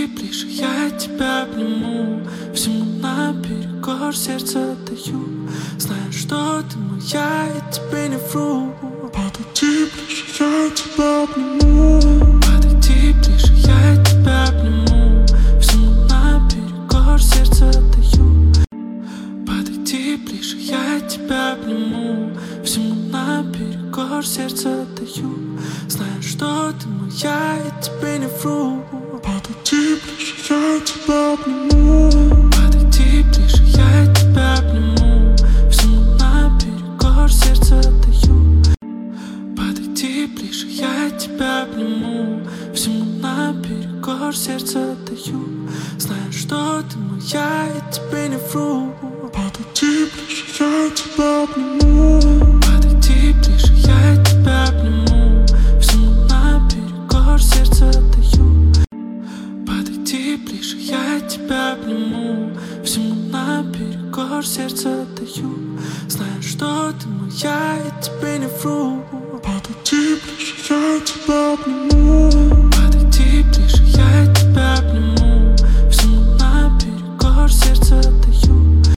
ближе, я тебя обниму. Всему наперекор сердце даю, зная, что ты моя, я тебе не вру. Подойди ближе, я тебя обниму. Подойди ближе, я тебя обниму. Всему наперекор сердце даю. Подойди ближе, я тебя обниму. Всему наперекор сердце даю, зная, что ты моя, я тебе не вру. Подойди ближе, я тебя обниму. Подойди ближе, я тебя обниму. Всему наперекор сердце даю. Подойди ближе, я тебя обниму. Всему наперекор сердце даю, зная, что ты моя, я тебе не вру. Подойди ближе, я тебя обниму. Подойди ближе, я тебя обниму. Всему наперекор сердце даю. Подойди ближе, я тебя обниму. Всему наперекор сердце даю, зная, что ты моя, я тебе